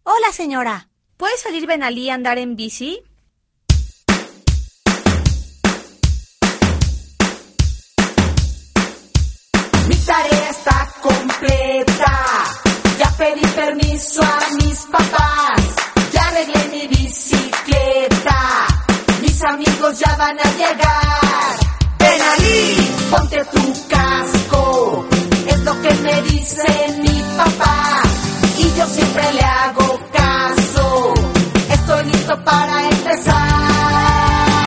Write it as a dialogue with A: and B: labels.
A: Hola, señora. ¿Puede salir Benalí a andar en bici?
B: Mi tarea está completa. Ya pedí permiso a mis papás. Ya arreglé mi bicicleta. Mis amigos ya van a llegar. Benalí, ponte tu casco. Es lo que me dice mi